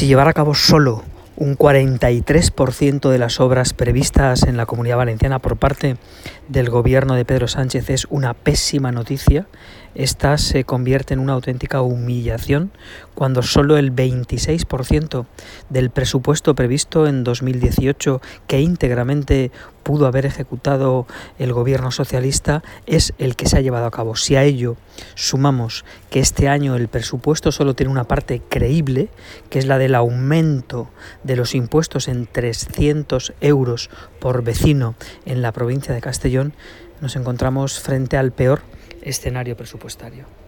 Si llevar a cabo solo un 43% de las obras previstas en la Comunidad Valenciana por parte del gobierno de Pedro Sánchez es una pésima noticia, esta se convierte en una auténtica humillación cuando solo el 26% del presupuesto previsto en 2018, que íntegramente pudo haber ejecutado el gobierno socialista, es el que se ha llevado a cabo. Si a ello sumamos que este año el presupuesto solo tiene una parte creíble, que es la del aumento de los impuestos en 300 euros por vecino en la provincia de Castellón, nos encontramos frente al peor escenario presupuestario.